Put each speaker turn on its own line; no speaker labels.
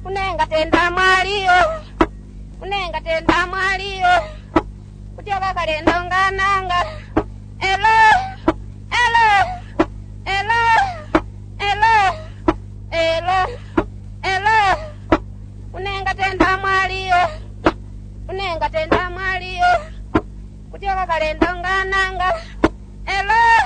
unenga tenda mwaliyo unenga tenda mwaliyo kutyoka kalendo ngananga elo elo elo elo elo elo unenga tenda mwaliyo unenga tenda mwaliyo kutyoka kalendo ngananga elo